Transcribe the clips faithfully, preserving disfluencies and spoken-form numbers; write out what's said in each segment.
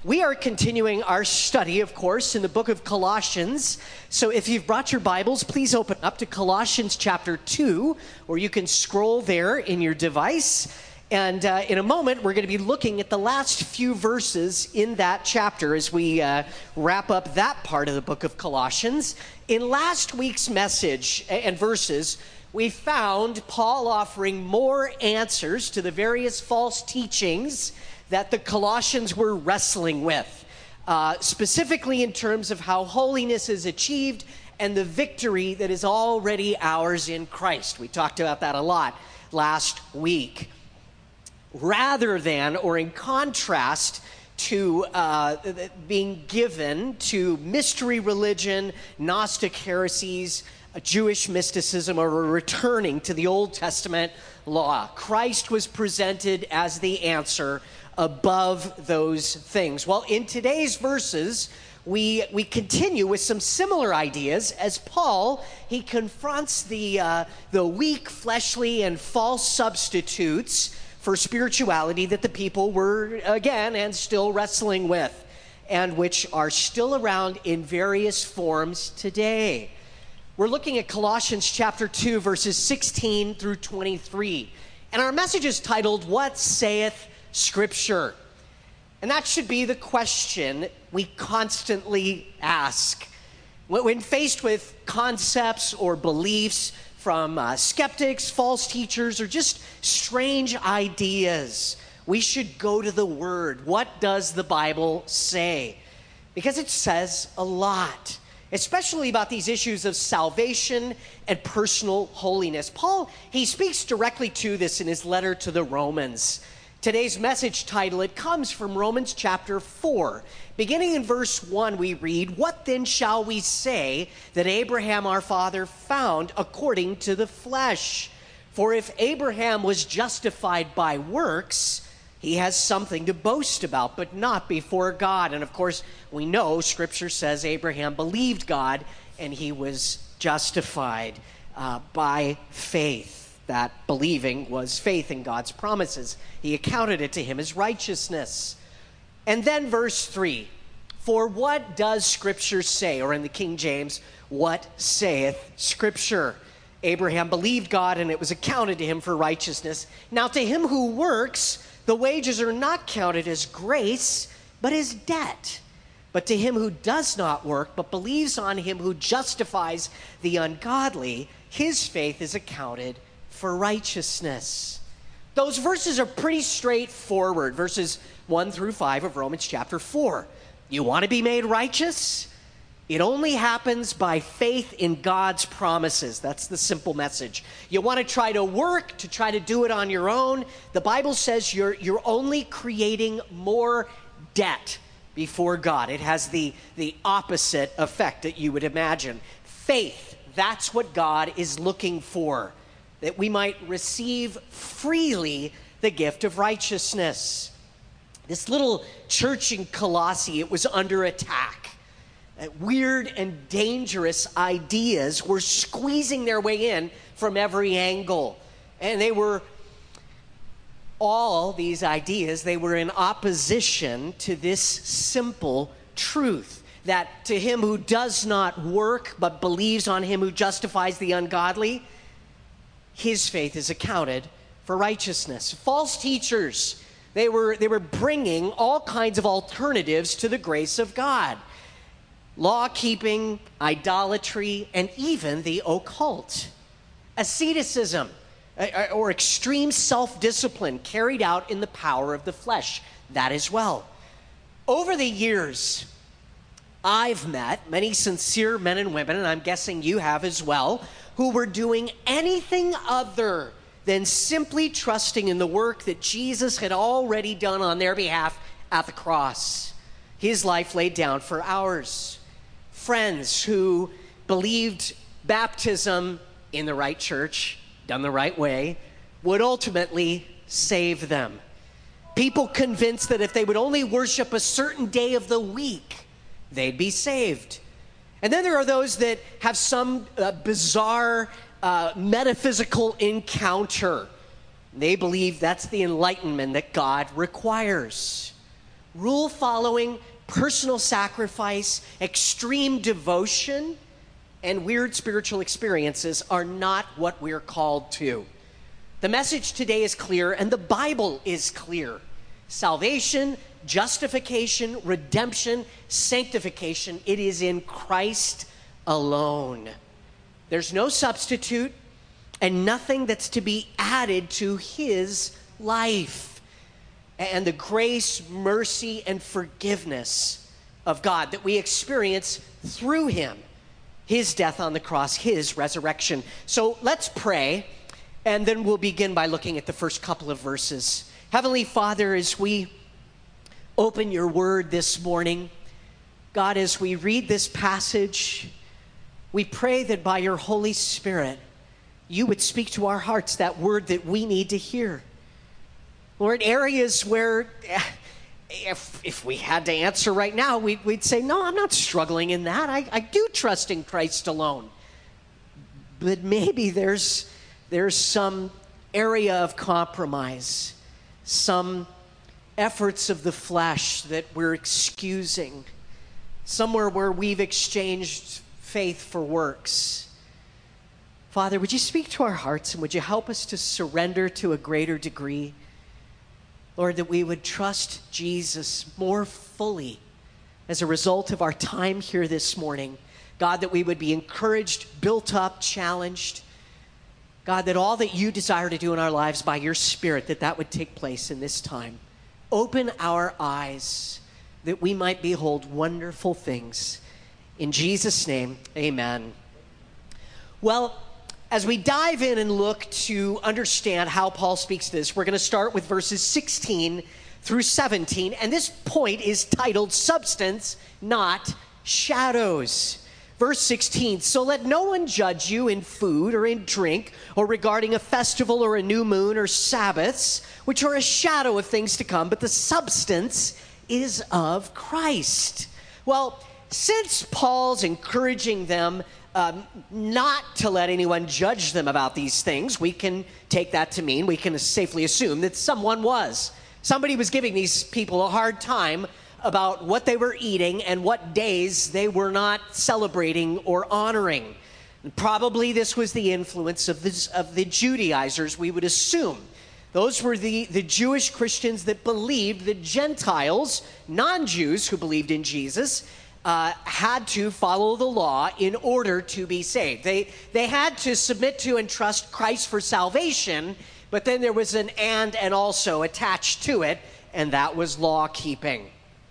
We are continuing our study, of course, in the book of Colossians. So if you've brought your Bibles, please open up to Colossians chapter two, or you can scroll there in your device. And uh, in a moment, we're going to be looking at the last few verses in that chapter as we uh, wrap up that part of the book of Colossians. In last week's message and verses, we found Paul offering more answers to the various false teachings that the Colossians were wrestling with, uh, specifically in terms of how holiness is achieved and the victory that is already ours in Christ. We talked about that a lot last week. Rather than, or in contrast to uh, being given to mystery religion, Gnostic heresies, Jewish mysticism, or returning to the Old Testament law, Christ was presented as the answer above those things. Well, in today's verses, we we continue with some similar ideas as Paul, he confronts the uh, the weak, fleshly, and false substitutes for spirituality that the people were, again, and still wrestling with, and which are still around in various forms today. We're looking at Colossians chapter two, verses sixteen through twenty-three. And our message is titled, What Saith Scripture? And that should be the question we constantly ask. When faced with concepts or beliefs from uh, skeptics, false teachers, or just strange ideas, we should go to the Word. What does the Bible say? Because it says a lot, especially about these issues of salvation and personal holiness. Paul, he speaks directly to this in his letter to the Romans. Today's message title, it comes from Romans chapter four. Beginning in verse one, we read, What then shall we say that Abraham our father found according to the flesh? For if Abraham was justified by works, he has something to boast about, but not before God. And of course, we know Scripture says Abraham believed God and he was justified uh, by faith. That believing was faith in God's promises. He accounted it to him as righteousness. And then verse three, For what does Scripture say? Or in the King James, what saith Scripture? Abraham believed God and it was accounted to him for righteousness. Now to him who works, the wages are not counted as grace, but as debt. But to him who does not work, but believes on him who justifies the ungodly, his faith is accounted for righteousness. Those verses are pretty straightforward, verses one through five of Romans chapter four. You want to be made righteous? It only happens by faith in God's promises. That's the simple message. You want to try to work, to try to do it on your own? The Bible says you're, you're only creating more debt before God. It has the, the opposite effect that you would imagine. Faith, that's what God is looking for, that we might receive freely the gift of righteousness. This little church in Colossae, it was under attack. Uh, weird and dangerous ideas were squeezing their way in from every angle. And they were, all these ideas, they were in opposition to this simple truth, that to him who does not work but believes on him who justifies the ungodly, his faith is accounted for righteousness. False teachers, they were, they were bringing all kinds of alternatives to the grace of God. Law-keeping, idolatry, and even the occult. Asceticism, or extreme self-discipline carried out in the power of the flesh. That as well. Over the years, I've met many sincere men and women, and I'm guessing you have as well, who were doing anything other than simply trusting in the work that Jesus had already done on their behalf at the cross. His life laid down for ours. Friends who believed baptism in the right church, done the right way, would ultimately save them. People convinced that if they would only worship a certain day of the week, they'd be saved. And then there are those that have some uh, bizarre uh, metaphysical encounter. They believe that's the enlightenment that God requires. rule following, personal sacrifice, extreme devotion, and weird spiritual experiences are not what we're called to. The message today is clear, and the Bible is clear. Salvation, justification, redemption, sanctification, it is in Christ alone. There's no substitute and nothing that's to be added to his life. And the grace, mercy, and forgiveness of God that we experience through him, his death on the cross, his resurrection. So let's pray, and then we'll begin by looking at the first couple of verses. Heavenly Father, as we open your word this morning, God, as we read this passage, we pray that by your Holy Spirit, you would speak to our hearts that word that we need to hear. Lord, areas where if, if we had to answer right now, we'd, we'd say, no, I'm not struggling in that. I, I do trust in Christ alone. But maybe there's, there's some area of compromise, some efforts of the flesh that we're excusing, somewhere where we've exchanged faith for works. Father, would you speak to our hearts, and would you help us to surrender to a greater degree? Lord, that we would trust Jesus more fully as a result of our time here this morning. God, that we would be encouraged, built up, challenged. God, that all that you desire to do in our lives by your Spirit, that that would take place in this time. Open our eyes that we might behold wonderful things. In Jesus' name, amen. Well, as we dive in and look to understand how Paul speaks this, we're going to start with verses sixteen through seventeen. And this point is titled Substance, Not Shadows. Verse sixteen, so let no one judge you in food or in drink or regarding a festival or a new moon or Sabbaths, which are a shadow of things to come, but the substance is of Christ. Well, since Paul's encouraging them um, not to let anyone judge them about these things, we can take that to mean, we can safely assume that someone was. Somebody was giving these people a hard time about what they were eating and what days they were not celebrating or honoring. And probably this was the influence of, this, of the Judaizers, we would assume. Those were the, the Jewish Christians that believed that Gentiles, non-Jews who believed in Jesus, uh, had to follow the law in order to be saved. They, they had to submit to and trust Christ for salvation, but then there was an and and also attached to it, and that was law keeping,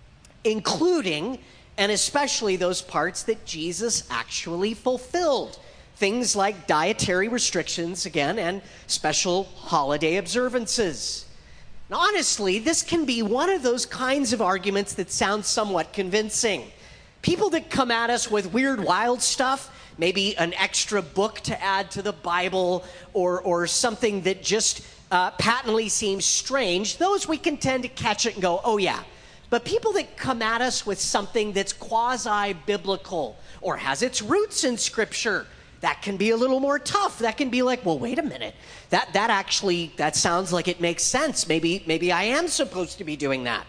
including and especially those parts that Jesus actually fulfilled. Things like dietary restrictions, again, and special holiday observances. Now, honestly, this can be one of those kinds of arguments that sounds somewhat convincing. People that come at us with weird, wild stuff, maybe an extra book to add to the Bible, or, or something that just uh, patently seems strange, those we can tend to catch it and go, oh yeah. But people that come at us with something that's quasi-biblical or has its roots in Scripture, that can be a little more tough. That can be like, well, wait a minute. That that actually, that sounds like it makes sense. Maybe, maybe I am supposed to be doing that.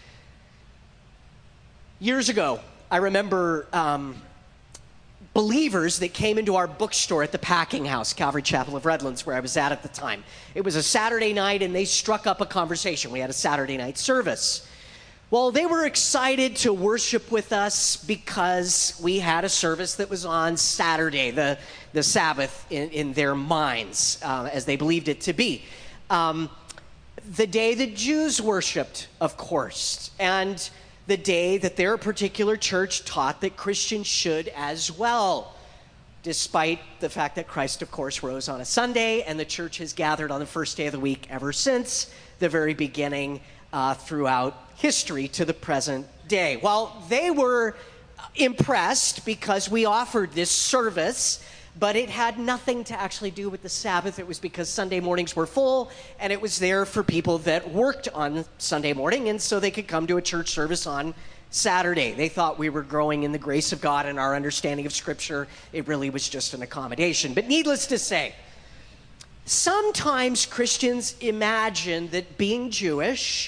Years ago, I remember um, believers that came into our bookstore at the Packing House, Calvary Chapel of Redlands, where I was at at the time. It was a Saturday night, and they struck up a conversation. We had a Saturday night service. Well, they were excited to worship with us because we had a service that was on Saturday, the, the Sabbath in, in their minds, uh, as they believed it to be. Um, the day that Jews worshiped, of course, and the day that their particular church taught that Christians should as well, despite the fact that Christ, of course, rose on a Sunday, and the church has gathered on the first day of the week ever since the very beginning, uh, throughout history to the present day. Well, they were impressed because we offered this service, but it had nothing to actually do with the Sabbath. It was because Sunday mornings were full, and it was there for people that worked on Sunday morning, and so they could come to a church service on Saturday. They thought we were growing in the grace of God and our understanding of Scripture. It really was just an accommodation. But needless to say, sometimes Christians imagine that being Jewish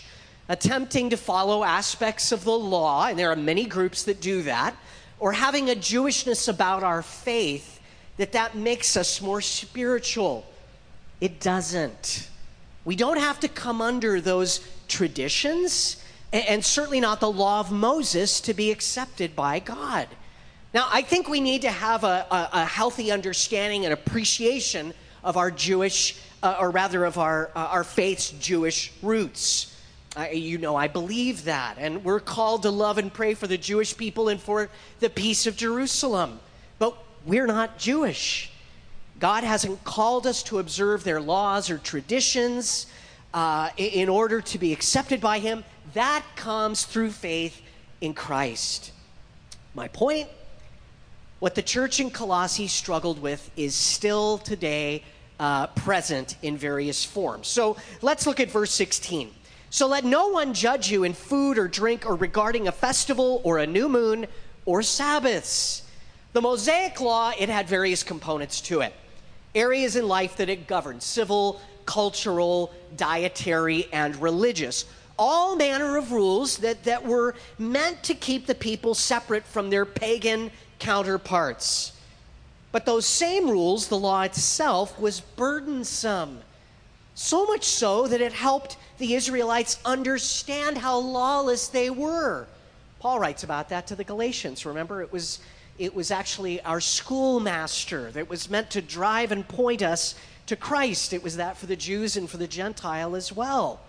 attempting to follow aspects of the law, and there are many groups that do that, or having a Jewishness about our faith, that that makes us more spiritual. It doesn't. We don't have to come under those traditions, and certainly not the law of Moses, to be accepted by God. Now, I think we need to have a, a, a healthy understanding and appreciation of our Jewish, uh, or rather of our, uh, our faith's Jewish roots. Uh, you know, I believe that, and we're called to love and pray for the Jewish people and for the peace of Jerusalem. But we're not Jewish. God hasn't called us to observe their laws or traditions uh, in order to be accepted by him. That comes through faith in Christ. My point, what the church in Colossae struggled with is still today uh, present in various forms. So let's look at verse sixteen. So let no one judge you in food or drink or regarding a festival or a new moon or Sabbaths. The Mosaic law, it had various components to it. Areas in life that it governed: civil, cultural, dietary, and religious. All manner of rules that, that were meant to keep the people separate from their pagan counterparts. But those same rules, the law itself, was burdensome. So much so that it helped the Israelites understand how lawless they were. Paul writes about that to the Galatians. Remember, it was, it was actually our schoolmaster that was meant to drive and point us to Christ. It was that for the Jews and for the Gentile as well.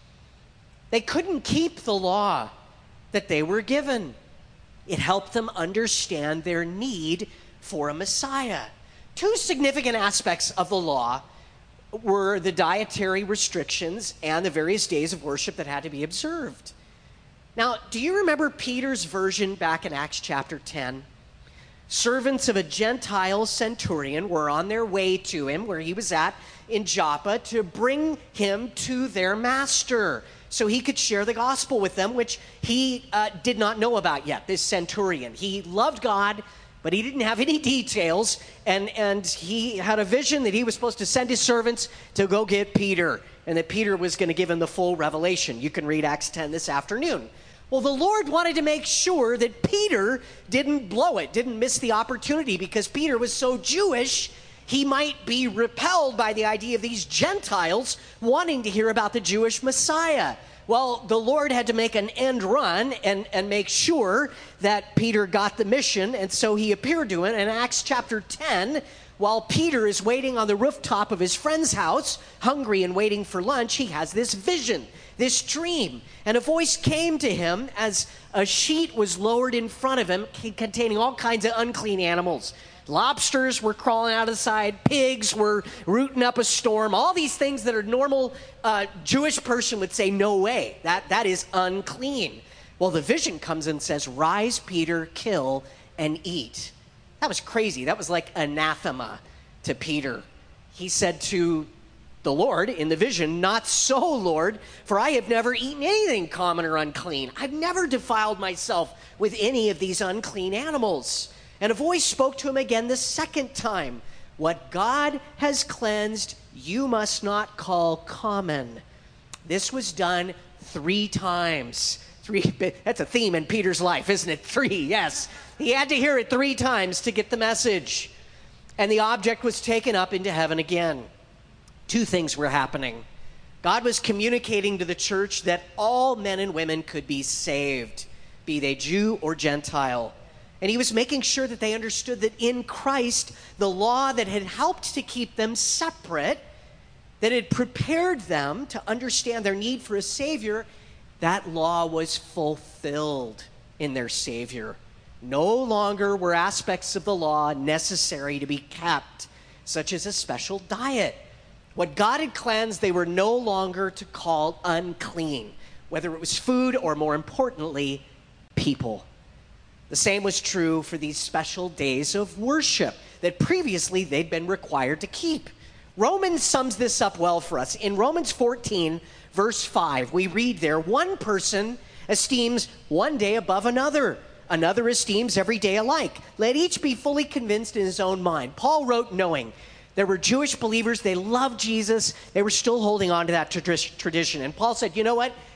They couldn't keep the law that they were given. It helped them understand their need for a Messiah. Two significant aspects of the law were the dietary restrictions and the various days of worship that had to be observed. Now, do you remember Peter's version back in Acts chapter ten? Servants of a Gentile centurion were on their way to him, where he was at in Joppa, to bring him to their master so he could share the gospel with them, which he uh, did not know about yet, this centurion. He loved God, but he didn't have any details, and, and he had a vision that he was supposed to send his servants to go get Peter, and that Peter was going to give him the full revelation. You can read Acts ten this afternoon. Well, the Lord wanted to make sure that Peter didn't blow it, didn't miss the opportunity, because Peter was so Jewish, he might be repelled by the idea of these Gentiles wanting to hear about the Jewish Messiah. Well, the Lord had to make an end run and, and make sure that Peter got the mission, and so he appeared to him in Acts chapter ten. While Peter is waiting on the rooftop of his friend's house, hungry and waiting for lunch, he has this vision, this dream. And a voice came to him as a sheet was lowered in front of him containing all kinds of unclean animals. Lobsters were crawling out of the side. Pigs were rooting up a storm. All these things that a normal uh, Jewish person would say, no way, that, that is unclean. Well, the vision comes and says, rise, Peter, kill, and eat. That was crazy. That was like anathema to Peter. He said to the Lord in the vision, not so, Lord, for I have never eaten anything common or unclean. I've never defiled myself with any of these unclean animals. And a voice spoke to him again the second time. What God has cleansed, you must not call common. This was done three times. Three, that's a theme in Peter's life, isn't it? Three, yes. He had to hear it three times to get the message. And the object was taken up into heaven again. Two things were happening. God was communicating to the church that all men and women could be saved, be they Jew or Gentile. And he was making sure that they understood that in Christ, the law that had helped to keep them separate, that had prepared them to understand their need for a Savior, that law was fulfilled in their Savior. No longer were aspects of the law necessary to be kept, such as a special diet. What God had cleansed, they were no longer to call unclean, whether it was food or, more importantly, people. The same was true for these special days of worship that previously they'd been required to keep. Romans sums this up well for us. In Romans fourteen, verse five, we read there, one person esteems one day above another. Another esteems every day alike. Let each be fully convinced in his own mind. Paul wrote knowing there were Jewish believers, they loved Jesus, they were still holding on to that tradition. And Paul said, you know what?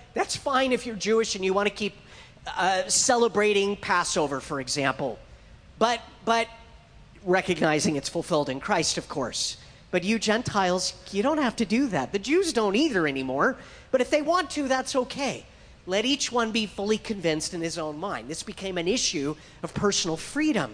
That's fine if you're Jewish and you want to keep uh, celebrating Passover, for example. But, but recognizing it's fulfilled in Christ, of course. But you Gentiles, you don't have to do that. The Jews don't either anymore. But if they want to, that's okay. Let each one be fully convinced in his own mind. This became an issue of personal freedom.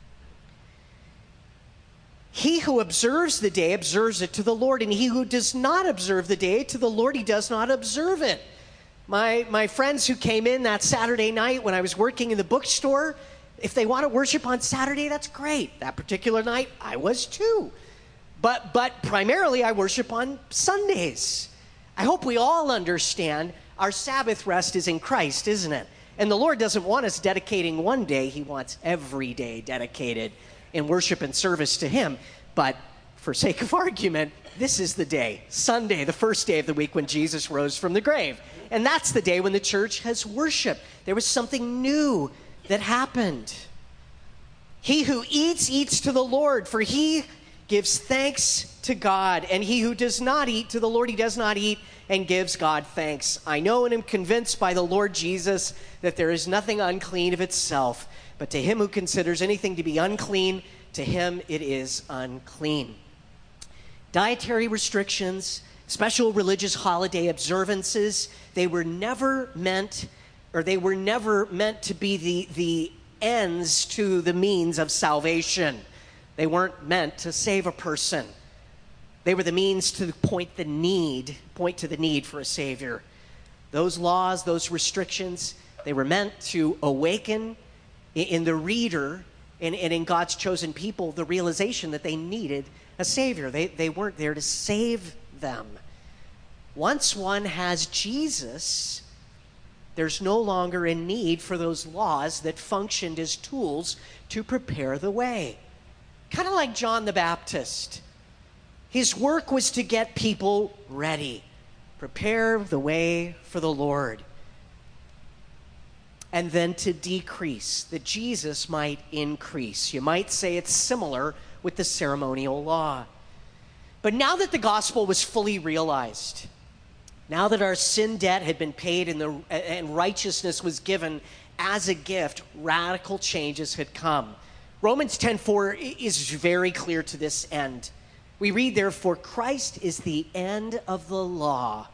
He who observes the day observes it to the Lord, and he who does not observe the day to the Lord, he does not observe it. My, my friends who came in that Saturday night when I was working in the bookstore, if they want to worship on Saturday, that's great. That particular night, I was too. But, but primarily, I worship on Sundays. I hope we all understand our Sabbath rest is in Christ, isn't it? And the Lord doesn't want us dedicating one day. He wants every day dedicated in worship and service to him. But for sake of argument, this is the day, Sunday, the first day of the week when Jesus rose from the grave. And that's the day when the church has worship. There was something new that happened. He who eats, eats to the Lord, for he gives thanks to God. And he who does not eat to the Lord, he does not eat and gives God thanks. I know and am convinced by the Lord Jesus that there is nothing unclean of itself, but to him who considers anything to be unclean, to him it is unclean. Dietary restrictions, special religious holiday observances, they were never meant, or they were never meant to be the, the ends to the means of salvation. They weren't meant to save a person. They were the means to point the need, point to the need for a Savior. Those laws, those restrictions, they were meant to awaken in the reader and, and in God's chosen people the realization that they needed a Savior. They, they weren't there to save them. Once one has Jesus, there's no longer a need for those laws that functioned as tools to prepare the way. Kind of like John the Baptist. His work was to get people ready, prepare the way for the Lord, and then to decrease, that Jesus might increase. You might say it's similar with the ceremonial law. But now that the gospel was fully realized, now that our sin debt had been paid and, the, and righteousness was given as a gift, radical changes had come. Romans ten four is very clear to this end. We read, therefore, Christ is the end of the law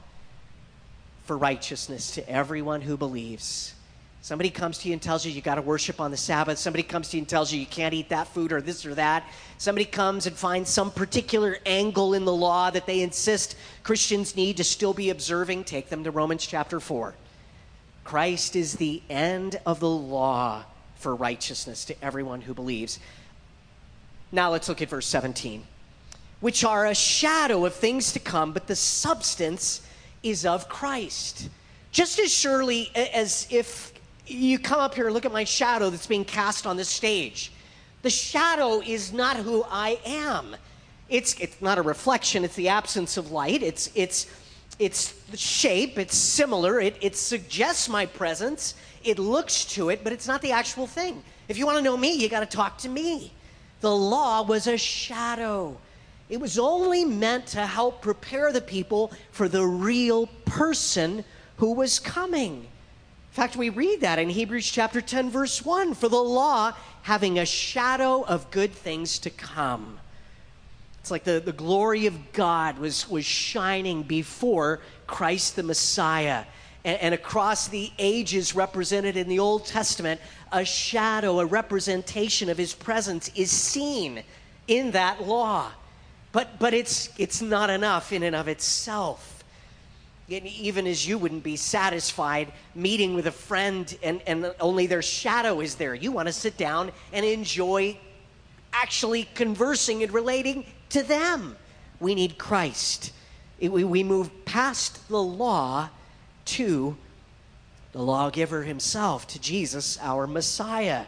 for righteousness to everyone who believes. Somebody comes to you and tells you you got to worship on the Sabbath. Somebody comes to you and tells you you can't eat that food or this or that. Somebody comes and finds some particular angle in the law that they insist Christians need to still be observing. Take them to Romans chapter four. Christ is the end of the law for righteousness to everyone who believes. Now let's look at verse seventeen. Which are a shadow of things to come, but the substance is of Christ. Just as surely as if you come up here and look at my shadow that's being cast on the stage, the shadow is not who I am. It's it's not a reflection, it's the absence of light. It's it's it's the shape, it's similar, it, it suggests my presence, it looks to it, but it's not the actual thing. If you want to know me, you got to talk to me. The law was a shadow. It was only meant to help prepare the people for the real person who was coming. In fact, we read that in Hebrews chapter ten, verse one, for the law having a shadow of good things to come. It's like the, the glory of God was, was shining before Christ the Messiah. And, and across the ages represented in the Old Testament, a shadow, a representation of his presence is seen in that law. But but it's it's not enough in and of itself. And even as you wouldn't be satisfied meeting with a friend and, and only their shadow is there. You want to sit down and enjoy actually conversing and relating to them. We need Christ. It, we, we move past the law to the lawgiver himself, to Jesus, our Messiah.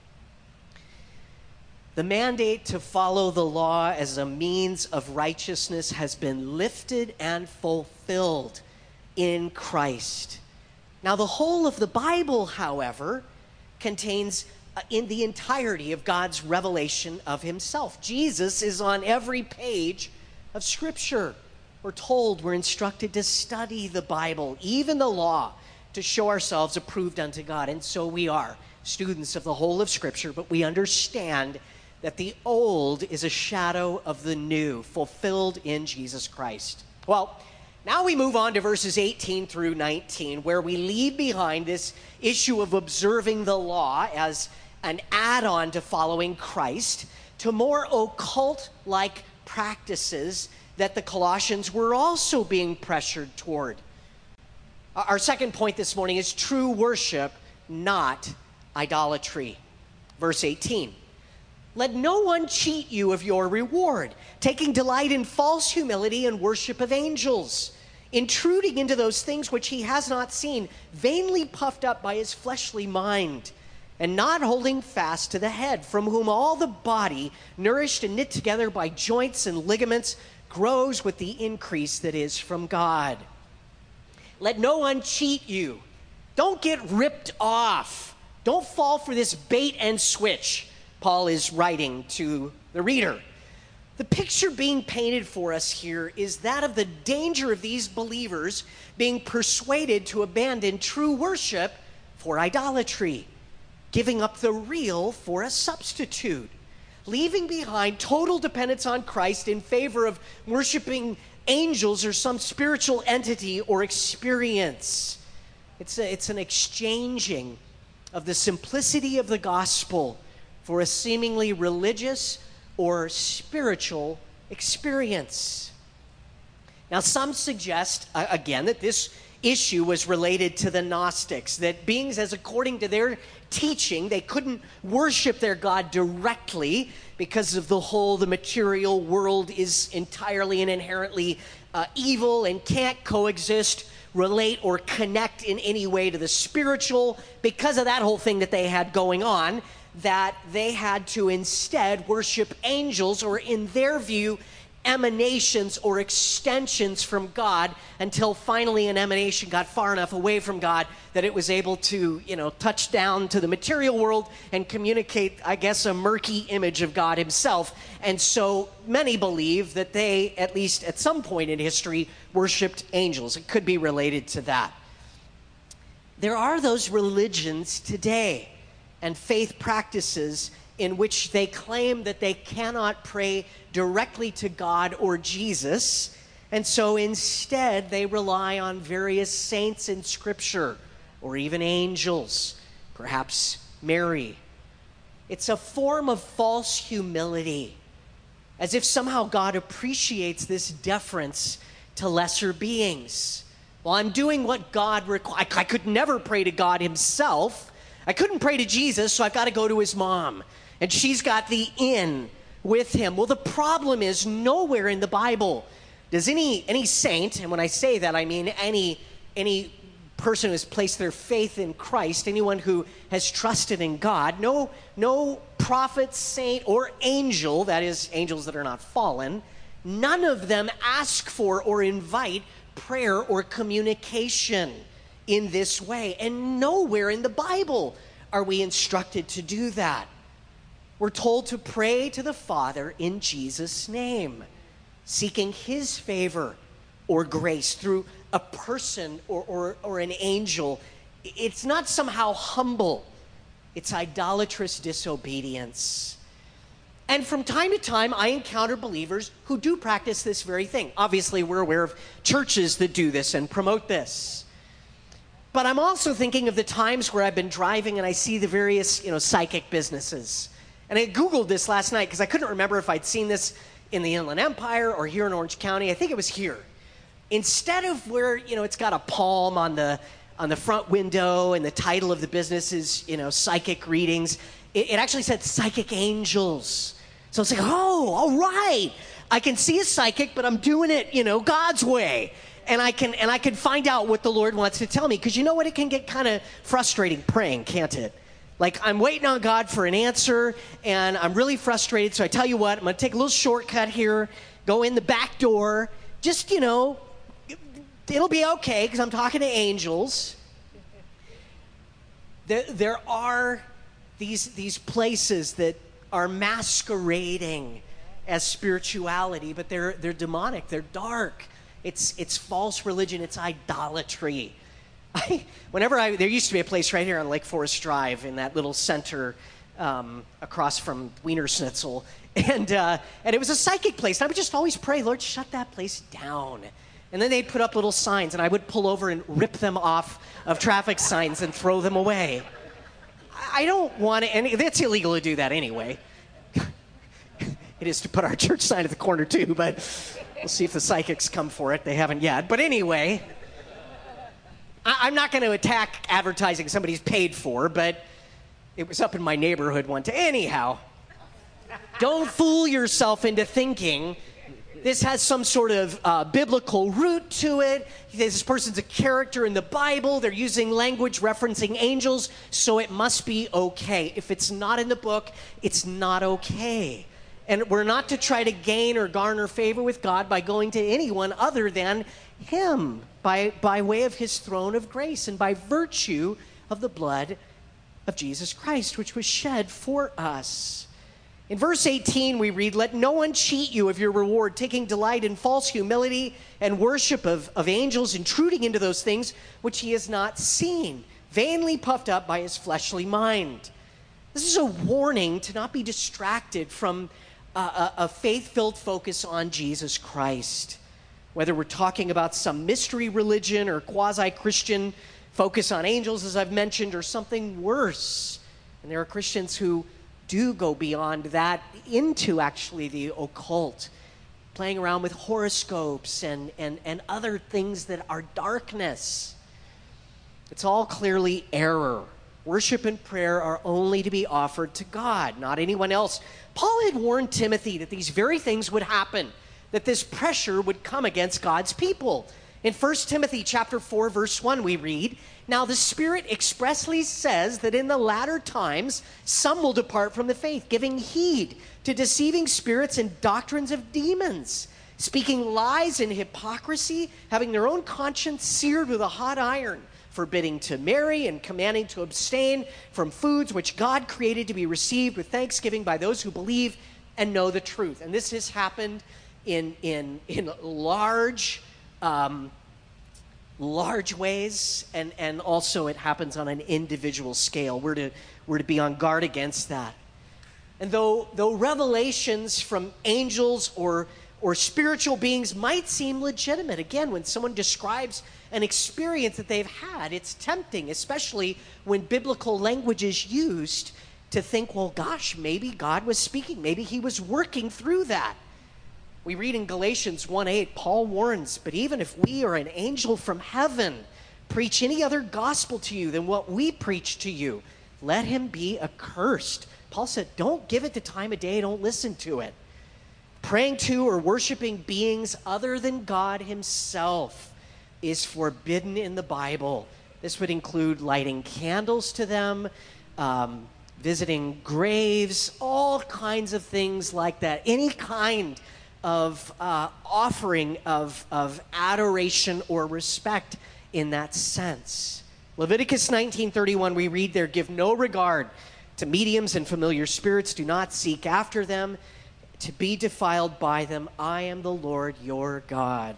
The mandate to follow the law as a means of righteousness has been lifted and fulfilled in Christ. Now, the whole of the Bible, however, contains uh, in the entirety of God's revelation of himself. Jesus is on every page of Scripture. We're told, we're instructed to study the Bible, even the law, to show ourselves approved unto God. And so we are students of the whole of Scripture, but we understand that the old is a shadow of the new, fulfilled in Jesus Christ. Well, now we move on to verses eighteen through nineteen, where we leave behind this issue of observing the law as an add-on to following Christ, to more occult-like practices that the Colossians were also being pressured toward. Our second point this morning is true worship, not idolatry. Verse eighteen. Let no one cheat you of your reward, taking delight in false humility and worship of angels, intruding into those things which he has not seen, vainly puffed up by his fleshly mind, and not holding fast to the head, from whom all the body, nourished and knit together by joints and ligaments, grows with the increase that is from God. Let no one cheat you. Don't get ripped off. Don't fall for this bait and switch, Paul is writing to the reader. The picture being painted for us here is that of the danger of these believers being persuaded to abandon true worship for idolatry, giving up the real for a substitute, leaving behind total dependence on Christ in favor of worshiping angels or some spiritual entity or experience. It's, a, it's an exchanging of the simplicity of the gospel for a seemingly religious or spiritual experience. Now, some suggest, uh, again, that this issue was related to the Gnostics, that beings, as according to their teaching, they couldn't worship their God directly because of the whole, the material world is entirely and inherently uh, evil and can't coexist, relate, or connect in any way to the spiritual. Because of that whole thing that they had going on, that they had to instead worship angels, or in their view, emanations or extensions from God, until finally an emanation got far enough away from God that it was able to, you know, touch down to the material world and communicate, I guess, a murky image of God himself. And so many believe that they, at least at some point in history, worshiped angels. It could be related to that. There are those religions today and faith practices in which they claim that they cannot pray directly to God or Jesus, and so instead they rely on various saints in Scripture, or even angels, perhaps Mary. It's a form of false humility, as if somehow God appreciates this deference to lesser beings. Well, I'm doing what God requires. I could never pray to God himself. I couldn't pray to Jesus, so I've got to go to his mom. And she's got the in with him. Well, the problem is, nowhere in the Bible does any any saint, and when I say that, I mean any any person who has placed their faith in Christ, anyone who has trusted in God, no, no prophet, saint, or angel, that is, angels that are not fallen, none of them ask for or invite prayer or communication in this way. And nowhere in the Bible are we instructed to do that. We're told to pray to the Father in Jesus' name, seeking his favor or grace through a person or, or, or an angel. It's not somehow humble. It's idolatrous disobedience. And from time to time, I encounter believers who do practice this very thing. Obviously, we're aware of churches that do this and promote this. But I'm also thinking of the times where I've been driving and I see the various, you know, psychic businesses. And I Googled this last night because I couldn't remember if I'd seen this in the Inland Empire or here in Orange County. I think it was here. Instead of where, you know, it's got a palm on the on the front window and the title of the business is, you know, psychic readings, it, it actually said psychic angels. So it's like, oh, all right. I can see a psychic, but I'm doing it, you know, God's way. And I can and I can find out what the Lord wants to tell me. Because you know what? It can get kind of frustrating praying, can't it? Like, I'm waiting on God for an answer, and I'm really frustrated. So I tell you what, I'm going to take a little shortcut here, go in the back door. Just, you know, it'll be okay because I'm talking to angels. There, there are these, these places that are masquerading as spirituality, but they're, they're demonic, they're dark. It's it's false religion. It's idolatry. I, whenever I, there used to be a place right here on Lake Forest Drive in that little center um, across from Wiener Schnitzel, and uh, and it was a psychic place. And I would just always pray, Lord, shut that place down. And then they'd put up little signs, and I would pull over and rip them off of traffic signs and throw them away. I don't want to, and it's illegal to do that anyway. It is to put our church sign at the corner too, but we'll see if the psychics come for it. They haven't yet. But anyway, I, I'm not going to attack advertising somebody's paid for, but it was up in my neighborhood one day. Anyhow, don't fool yourself into thinking this has some sort of uh, biblical root to it. This person's a character in the Bible. They're using language referencing angels, so it must be okay. If it's not in the book, it's not okay. And we're not to try to gain or garner favor with God by going to anyone other than Him, by, by way of His throne of grace and by virtue of the blood of Jesus Christ, which was shed for us. In verse eighteen, we read, "Let no one cheat you of your reward, taking delight in false humility and worship of, of angels, intruding into those things which he has not seen, vainly puffed up by his fleshly mind." This is a warning to not be distracted from a, a, a faith-filled focus on Jesus Christ. Whether we're talking about some mystery religion or quasi-Christian focus on angels, as I've mentioned, or something worse. And there are Christians who do go beyond that into actually the occult, playing around with horoscopes and, and, and other things that are darkness. It's all clearly error. Worship and prayer are only to be offered to God, not anyone else. Paul had warned Timothy that these very things would happen, that this pressure would come against God's people. In First Timothy chapter four, verse one, we read, "Now the Spirit expressly says that in the latter times some will depart from the faith, giving heed to deceiving spirits and doctrines of demons, speaking lies and hypocrisy, having their own conscience seared with a hot iron, forbidding to marry and commanding to abstain from foods which God created to be received with thanksgiving by those who believe and know the truth." And this has happened in, in, in large Um, large ways, and, and also it happens on an individual scale. We're to, we're to be on guard against that. And though, though revelations from angels or, or spiritual beings might seem legitimate, again, when someone describes an experience that they've had, it's tempting, especially when biblical language is used, to think, well, gosh, maybe God was speaking. Maybe He was working through that. We read in Galatians one eight, Paul warns, "But even if we or an angel from heaven preach any other gospel to you than what we preach to you, let him be accursed." Paul said, don't give it the time of day, don't listen to it. Praying to or worshiping beings other than God Himself is forbidden in the Bible. This would include lighting candles to them, um, visiting graves, all kinds of things like that. Any kind of uh, offering of, of adoration or respect in that sense. Leviticus nineteen thirty-one, we read there, "Give no regard to mediums and familiar spirits. Do not seek after them to be defiled by them. I am the Lord your God."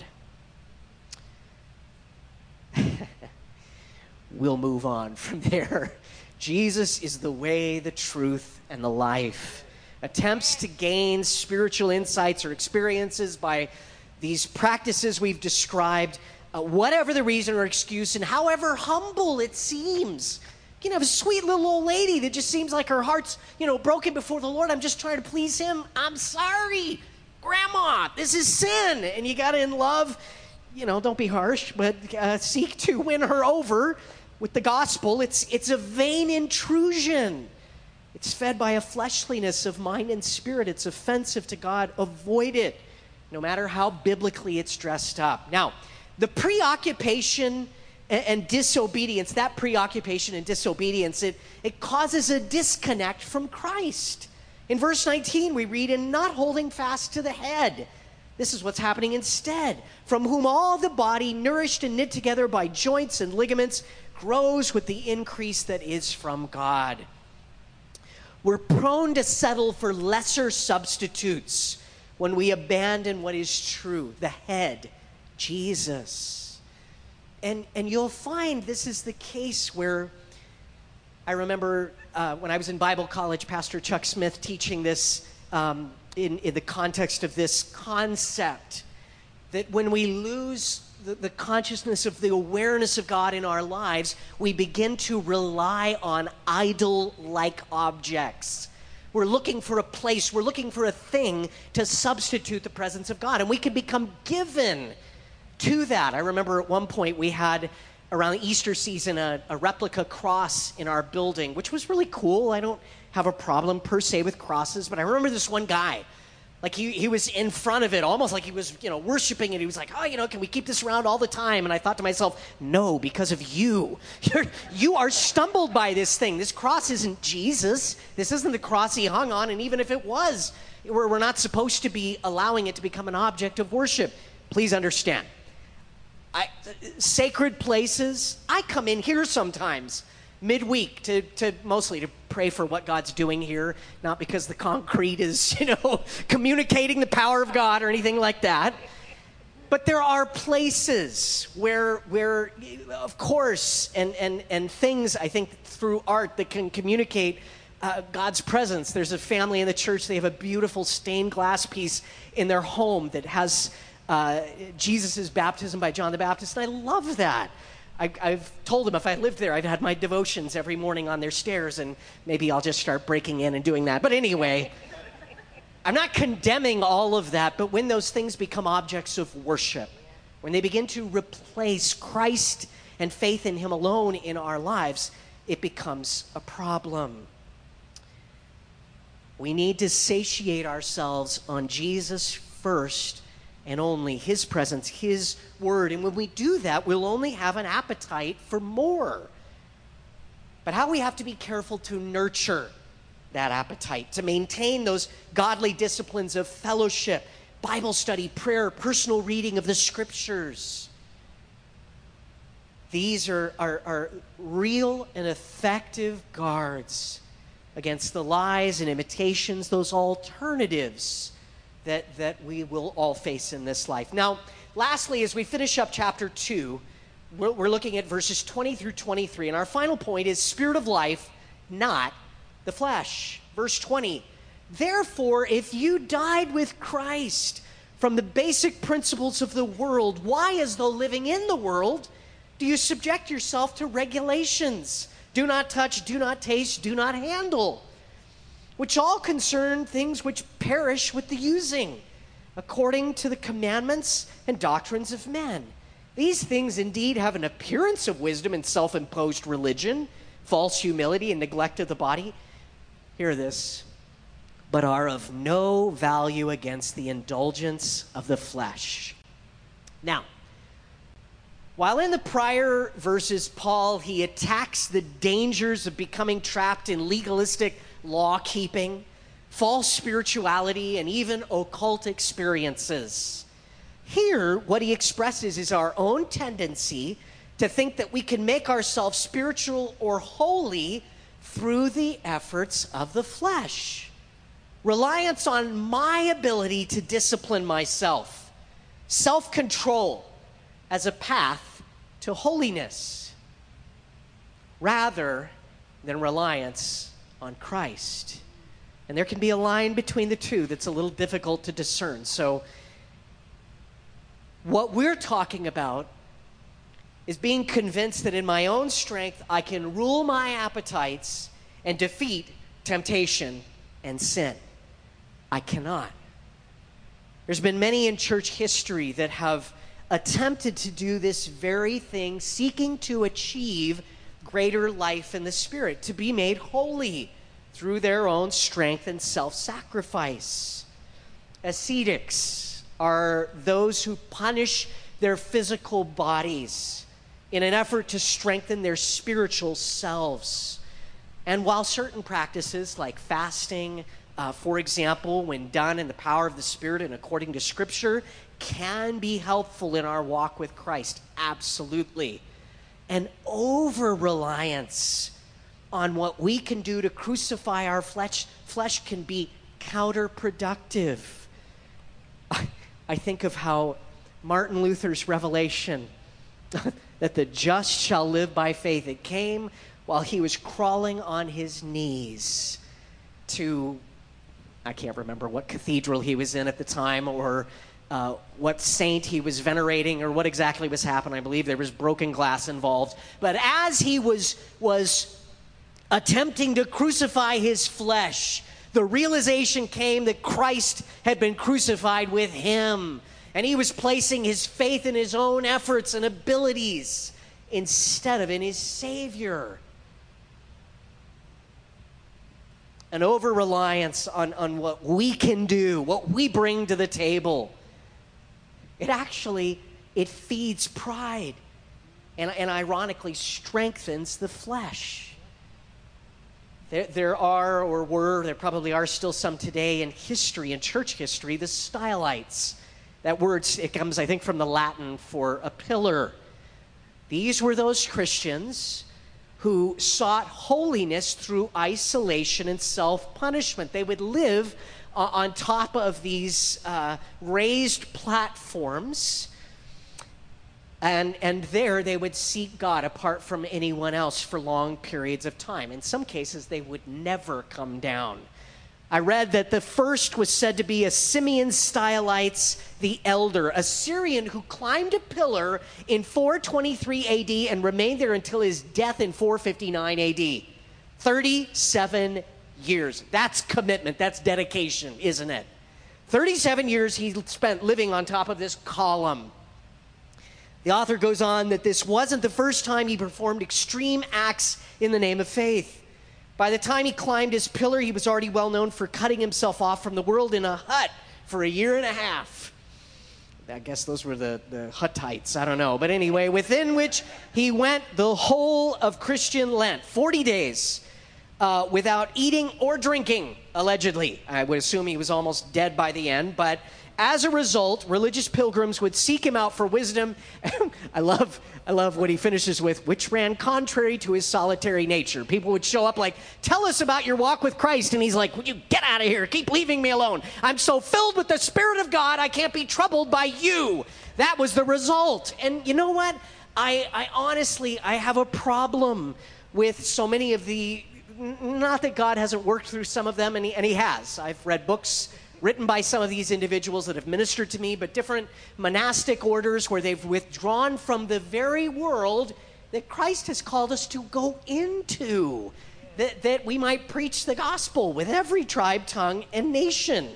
We'll move on from there. Jesus is the way, the truth, and the life. Attempts to gain spiritual insights or experiences by these practices we've described, uh, whatever the reason or excuse, and however humble it seems. You can have a sweet little old lady that just seems like her heart's, you know, broken before the Lord. I'm just trying to please Him. I'm sorry, Grandma, this is sin. And you got to, in love, you know, don't be harsh, but uh, seek to win her over with the gospel. It's, it's a vain intrusion. It's fed by a fleshliness of mind and spirit. It's offensive to God. Avoid it, no matter how biblically it's dressed up. Now, the preoccupation and, and disobedience, that preoccupation and disobedience, it, it causes a disconnect from Christ. In verse nineteen, we read, "And not holding fast to the head." This is what's happening instead. "From whom all the body, nourished and knit together by joints and ligaments, grows with the increase that is from God." We're prone to settle for lesser substitutes when we abandon what is true, the head, Jesus. And, and you'll find this is the case where I remember uh, when I was in Bible college, Pastor Chuck Smith teaching this um, in, in the context of this concept that when we lose the, the consciousness of the awareness of God in our lives, we begin to rely on idol-like objects. We're looking for a place, we're looking for a thing to substitute the presence of God, and we can become given to that. I remember at one point we had, around the Easter season, a, a replica cross in our building, which was really cool. I don't have a problem per se with crosses, but I remember this one guy, like he, he was in front of it, almost like he was, you know, worshiping it. He was like, oh, you know, can we keep this around all the time? And I thought to myself, no, because of you. You're, you are stumbled by this thing. This cross isn't Jesus. This isn't the cross he hung on. And even if it was, we're, we're not supposed to be allowing it to become an object of worship. Please understand. I, sacred places, I come in here sometimes midweek to, to mostly to pray for what God's doing here, not because the concrete is, you know, communicating the power of God or anything like that. But there are places where, where of course, and, and, and things, I think, through art that can communicate uh, God's presence. There's a family in the church, they have a beautiful stained glass piece in their home that has uh, Jesus' baptism by John the Baptist, and I love that. I, I've told them if I lived there, I'd had my devotions every morning on their stairs, and maybe I'll just start breaking in and doing that. But anyway, I'm not condemning all of that, but when those things become objects of worship, when they begin to replace Christ and faith in him alone in our lives, it becomes a problem. We need to satiate ourselves on Jesus first and only his presence, his word. And when we do that, we'll only have an appetite for more. But how we have to be careful to nurture that appetite, to maintain those godly disciplines of fellowship, Bible study, prayer, personal reading of the scriptures. These are, are, are real and effective guards against the lies and imitations, those alternatives that, that we will all face in this life. Now, lastly, as we finish up chapter two, we're, we're looking at verses twenty through twenty-three, and our final point is spirit of life, not the flesh. Verse twenty, therefore, if you died with Christ from the basic principles of the world, why, as though living in the world, do you subject yourself to regulations? Do not touch, do not taste, do not handle, which all concern things which perish with the using, according to the commandments and doctrines of men. These things indeed have an appearance of wisdom and self-imposed religion, false humility and neglect of the body. Hear this, but are of no value against the indulgence of the flesh. Now, while in the prior verses, Paul, he attacks the dangers of becoming trapped in legalistic law-keeping, false spirituality, and even occult experiences. Here, what he expresses is our own tendency to think that we can make ourselves spiritual or holy through the efforts of the flesh. Reliance on my ability to discipline myself. Self-control as a path to holiness, rather than reliance on Christ. And there can be a line between the two that's a little difficult to discern. So what we're talking about is being convinced that in my own strength I can rule my appetites and defeat temptation and sin. I cannot. There's been many in church history that have attempted to do this very thing, seeking to achieve greater life in the Spirit, to be made holy through their own strength and self-sacrifice. Ascetics are those who punish their physical bodies in an effort to strengthen their spiritual selves. And while certain practices like fasting, uh, for example, when done in the power of the Spirit and according to Scripture, can be helpful in our walk with Christ, absolutely. An over-reliance on what we can do to crucify our flesh, flesh can be counterproductive. I, I think of how Martin Luther's revelation that the just shall live by faith. It came while he was crawling on his knees to, I can't remember what cathedral he was in at the time, or uh, what saint he was venerating, or what exactly was happening. I believe there was broken glass involved. But as he was, was attempting to crucify his flesh, the realization came that Christ had been crucified with him, and he was placing his faith in his own efforts and abilities instead of in his Savior. An over-reliance on, on what we can do, what we bring to the table. It actually, it feeds pride and, and ironically strengthens the flesh. There, there are, or were, there probably are still some today in history, in church history, the Stylites. That word, it comes, I think, from the Latin for a pillar. These were those Christians who sought holiness through isolation and self-punishment. They would live uh, on top of these uh, raised platforms, and, and there they would seek God apart from anyone else for long periods of time. In some cases, they would never come down. I read that the first was said to be a Simeon Stylites the Elder, a Syrian who climbed a pillar in four twenty-three A D and remained there until his death in four fifty-nine A D. thirty-seven years. That's commitment. That's dedication, isn't it? thirty-seven years he spent living on top of this column. The author goes on that this wasn't the first time he performed extreme acts in the name of faith. By the time he climbed his pillar, he was already well known for cutting himself off from the world in a hut for a year and a half. I guess those were the, the Huttites, I don't know. But anyway, within which he went the whole of Christian Lent, forty days, uh, without eating or drinking, allegedly. I would assume he was almost dead by the end, but as a result, religious pilgrims would seek him out for wisdom. I love I love what he finishes with, which ran contrary to his solitary nature. People would show up like, tell us about your walk with Christ. And he's like, will you get out of here? Keep leaving me alone. I'm so filled with the Spirit of God, I can't be troubled by you. That was the result. And you know what? I, I honestly, I have a problem with so many of the, not that God hasn't worked through some of them, and he, and he has. I've read books written by some of these individuals that have ministered to me, but different monastic orders where they've withdrawn from the very world that Christ has called us to go into, that, that we might preach the gospel with every tribe, tongue, and nation.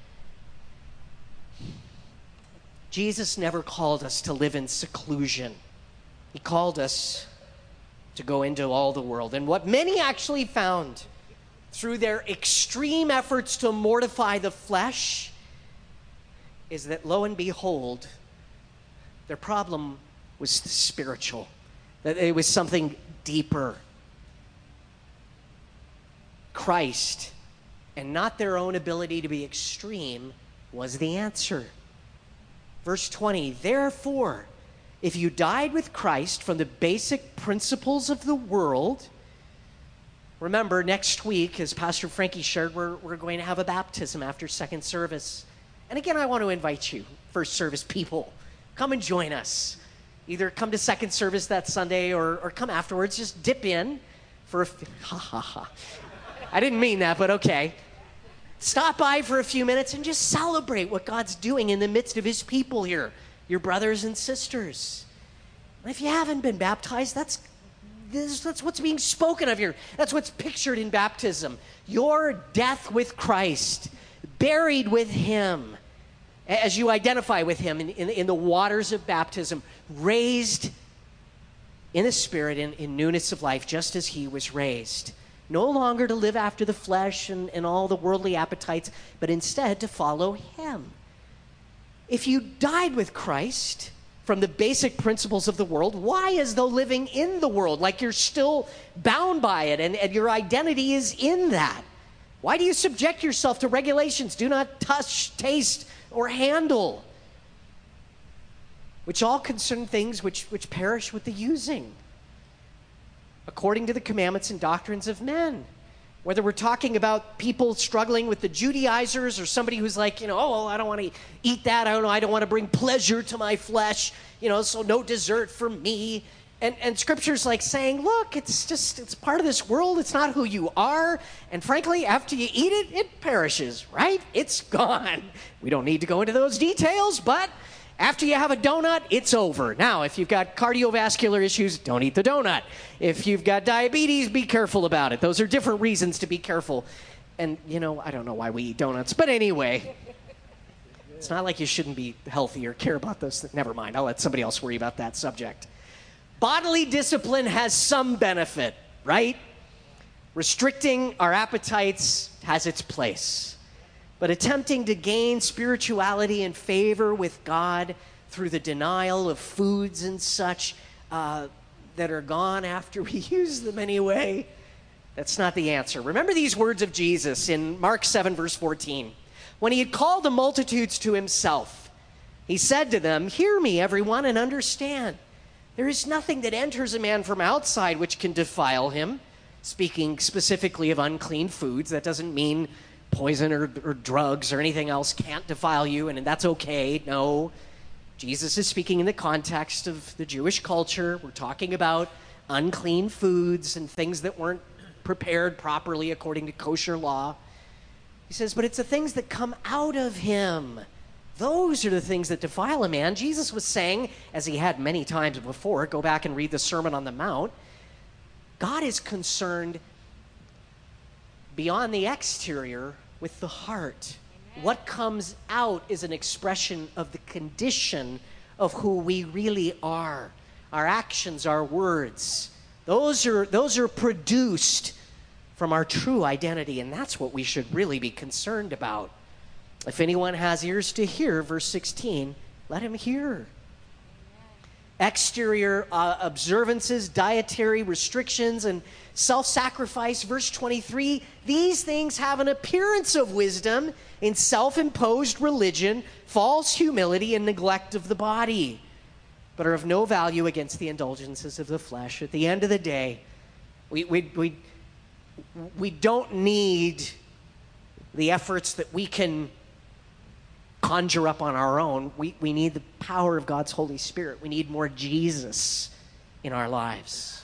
Jesus never called us to live in seclusion. He called us to go into all the world. And what many actually found through their extreme efforts to mortify the flesh is that, lo and behold, their problem was spiritual, that it was something deeper. Christ, and not their own ability to be extreme, was the answer. Verse twenty, therefore, if you died with Christ from the basic principles of the world. Remember, next week, as Pastor Frankie shared, we're, we're going to have a baptism after second service. And again, I want to invite you, first service people, come and join us. Either come to second service that Sunday or, or come afterwards. Just dip in for a, ha ha ha. I didn't mean that, but okay. Stop by for a few minutes and just celebrate what God's doing in the midst of his people here, your brothers and sisters. And if you haven't been baptized, that's This, that's what's being spoken of here. That's what's pictured in baptism. Your death with Christ, buried with him, as you identify with him in, in, in the waters of baptism, raised in the Spirit, in, in newness of life, just as he was raised. No longer to live after the flesh and, and all the worldly appetites, but instead to follow him. If you died with Christ from the basic principles of the world, why, as though living in the world, like you're still bound by it and, and your identity is in that? Why do you subject yourself to regulations? Do not touch, taste, or handle, which all concern things which, which perish with the using, according to the commandments and doctrines of men. Whether we're talking about people struggling with the Judaizers or somebody who's like, you know, oh, well, I don't want to eat that. I don't know. I don't want to bring pleasure to my flesh, you know, so no dessert for me. And, and Scripture's like saying, look, it's just, it's part of this world. It's not who you are. And frankly, after you eat it, it perishes, right? It's gone. We don't need to go into those details, but after you have a donut, it's over. Now, if you've got cardiovascular issues, don't eat the donut. If you've got diabetes, be careful about it. Those are different reasons to be careful. And, you know, I don't know why we eat donuts, but anyway, it's not like you shouldn't be healthy or care about those things. Never mind. I'll let somebody else worry about that subject. Bodily discipline has some benefit, right? Restricting our appetites has its place. But attempting to gain spirituality and favor with God through the denial of foods and such uh, that are gone after we use them anyway, that's not the answer. Remember these words of Jesus in Mark seven, verse fourteen. When he had called the multitudes to himself, he said to them, "Hear me, everyone, and understand. There is nothing that enters a man from outside which can defile him." Speaking specifically of unclean foods, that doesn't mean poison or, or drugs or anything else can't defile you, and that's okay. No. Jesus is speaking in the context of the Jewish culture. We're talking about unclean foods and things that weren't prepared properly according to kosher law. He says, but it's the things that come out of him. Those are the things that defile a man. Jesus was saying, as he had many times before, go back and read the Sermon on the Mount, God is concerned beyond the exterior with the heart. Amen. What comes out is an expression of the condition of who we really are. Our actions, our words, those are, those are produced from our true identity, and that's what we should really be concerned about. If anyone has ears to hear, verse sixteen, let him hear. Exterior uh, observances, dietary restrictions, and self-sacrifice, verse twenty-three, these things have an appearance of wisdom in self-imposed religion, false humility, and neglect of the body, but are of no value against the indulgences of the flesh. At the end of the day, we, we, we, we don't need the efforts that we can conjure up on our own. We, we need the power of God's Holy Spirit. We need more Jesus in our lives.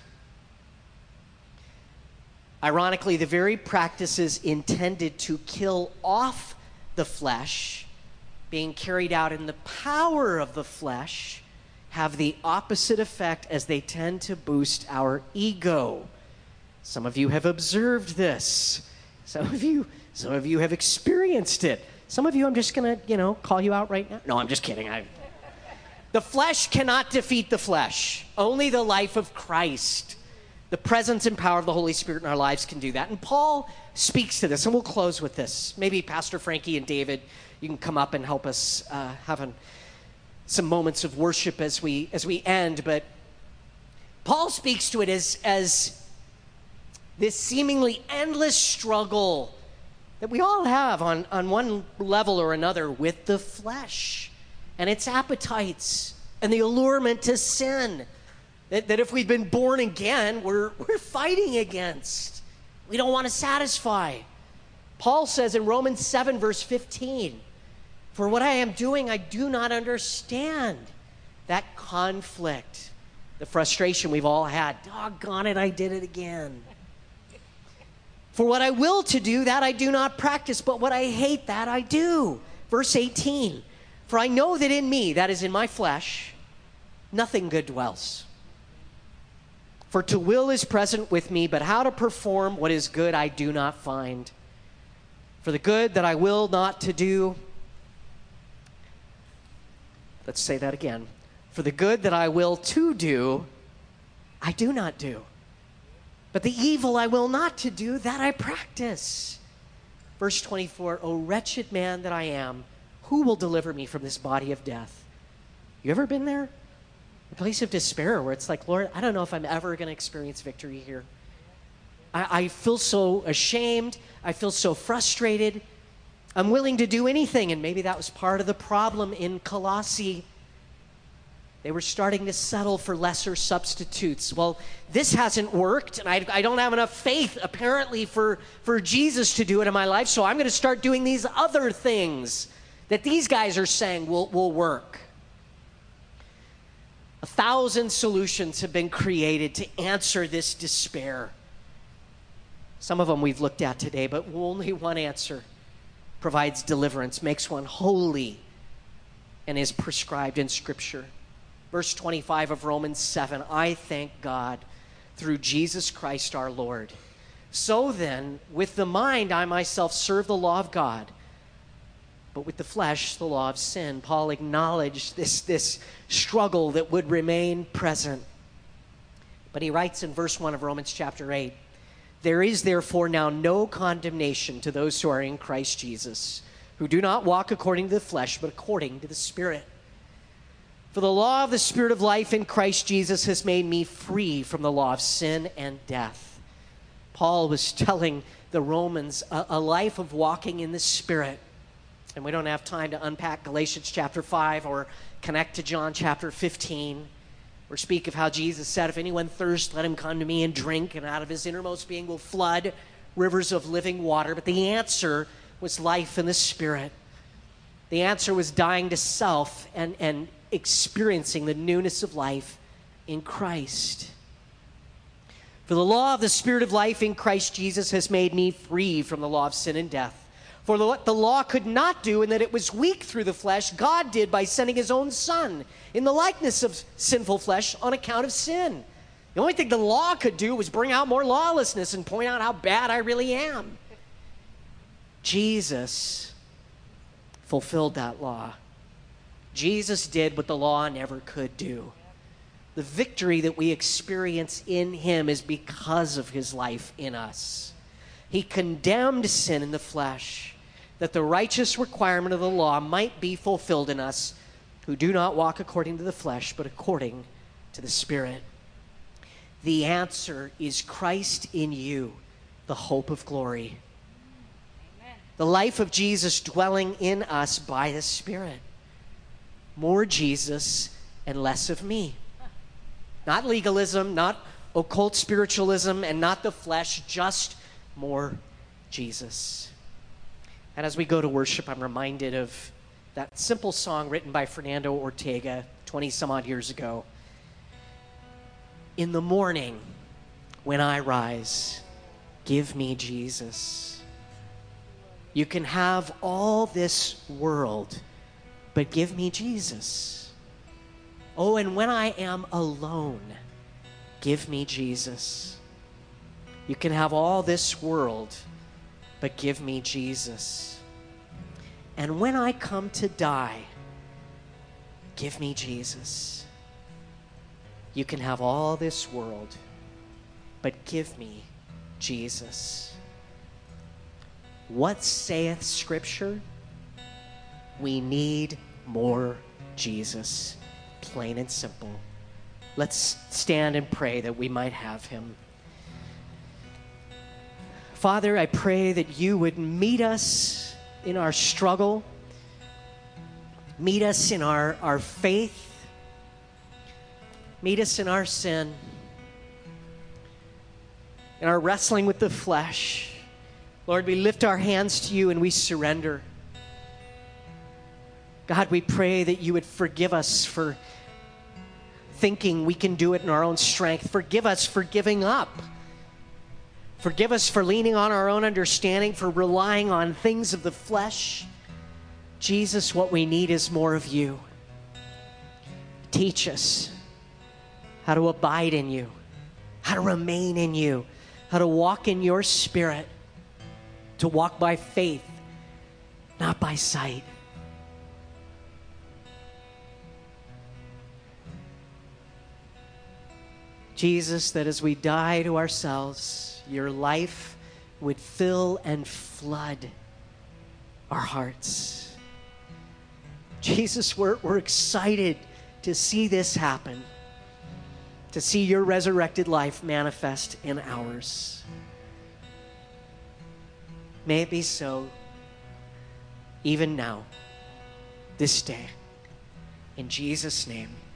Ironically, the very practices intended to kill off the flesh, being carried out in the power of the flesh, have the opposite effect as they tend to boost our ego. Some of you have observed this. Some of you, some of you have experienced it. Some of you, I'm just going to, you know, call you out right now. No, I'm just kidding. I, the flesh cannot defeat the flesh. Only the life of Christ, the presence and power of the Holy Spirit in our lives can do that. And Paul speaks to this, and we'll close with this. Maybe Pastor Frankie and David, you can come up and help us uh, have an, some moments of worship as we as we end. But Paul speaks to it as, as this seemingly endless struggle that we all have on, on one level or another with the flesh and its appetites and the allurement to sin that, that if we've been born again, we're, we're fighting against. We don't want to satisfy. Paul says in Romans seven, verse fifteen, for what I am doing, I do not understand. That conflict, the frustration we've all had. Doggone it, I did it again. For what I will to do, that I do not practice, but what I hate, that I do. Verse eighteen, for I know that in me, that is in my flesh, nothing good dwells. For to will is present with me, but how to perform what is good I do not find. For the good that I will not to do, let's say that again. For the good that I will to do, I do not do. But the evil I will not to do, that I practice. Verse twenty-four, O wretched man that I am, who will deliver me from this body of death? You ever been there? A place of despair where it's like, Lord, I don't know if I'm ever going to experience victory here. I, I feel so ashamed. I feel so frustrated. I'm willing to do anything, and maybe that was part of the problem in Colossae. They were starting to settle for lesser substitutes. Well, this hasn't worked, and I, I don't have enough faith, apparently, for, for Jesus to do it in my life, so I'm going to start doing these other things that these guys are saying will, will work. A thousand solutions have been created to answer this despair. Some of them we've looked at today, but only one answer provides deliverance, makes one holy, and is prescribed in Scripture. Verse twenty-five of Romans seven, I thank God through Jesus Christ our Lord. So then, with the mind I myself serve the law of God, but with the flesh the law of sin. Paul acknowledged this, this struggle that would remain present. But he writes in verse one of Romans chapter eight, there is therefore now no condemnation to those who are in Christ Jesus, who do not walk according to the flesh, but according to the Spirit. For the law of the Spirit of life in Christ Jesus has made me free from the law of sin and death. Paul was telling the Romans a, a life of walking in the Spirit. And we don't have time to unpack Galatians chapter five or connect to John chapter fifteen or speak of how Jesus said, if anyone thirsts, let him come to me and drink, and out of his innermost being will flood rivers of living water. But the answer was life in the Spirit. The answer was dying to self and, and experiencing the newness of life in Christ. For the law of the Spirit of life in Christ Jesus has made me free from the law of sin and death. For what the law could not do, in that it was weak through the flesh, God did by sending his own Son in the likeness of sinful flesh on account of sin. The only thing the law could do was bring out more lawlessness and point out how bad I really am. Jesus fulfilled that law. Jesus did what the law never could do. The victory that we experience in him is because of his life in us. He condemned sin in the flesh, that the righteous requirement of the law might be fulfilled in us who do not walk according to the flesh, but according to the Spirit. The answer is Christ in you, the hope of glory. Amen. The life of Jesus dwelling in us by the Spirit. More Jesus and less of me. Not legalism, not occult spiritualism, and not the flesh, just more Jesus. And as we go to worship, I'm reminded of that simple song written by Fernando Ortega twenty some odd years ago. In the morning, when I rise, give me Jesus. You can have all this world, but give me Jesus. Oh, and when I am alone, give me Jesus. You can have all this world, but give me Jesus. And when I come to die, give me Jesus. You can have all this world, but give me Jesus. What saith Scripture? We need more Jesus, plain and simple. Let's stand and pray that we might have him. Father, I pray that you would meet us in our struggle, meet us in our, our faith, meet us in our sin, in our wrestling with the flesh. Lord, we lift our hands to you and we surrender. God, we pray that you would forgive us for thinking we can do it in our own strength. Forgive us for giving up. Forgive us for leaning on our own understanding, for relying on things of the flesh. Jesus, what we need is more of you. Teach us how to abide in you, how to remain in you, how to walk in your Spirit, to walk by faith, not by sight. Jesus, that as we die to ourselves, your life would fill and flood our hearts. Jesus, we're, we're excited to see this happen, to see your resurrected life manifest in ours. May it be so, even now, this day. In Jesus' name.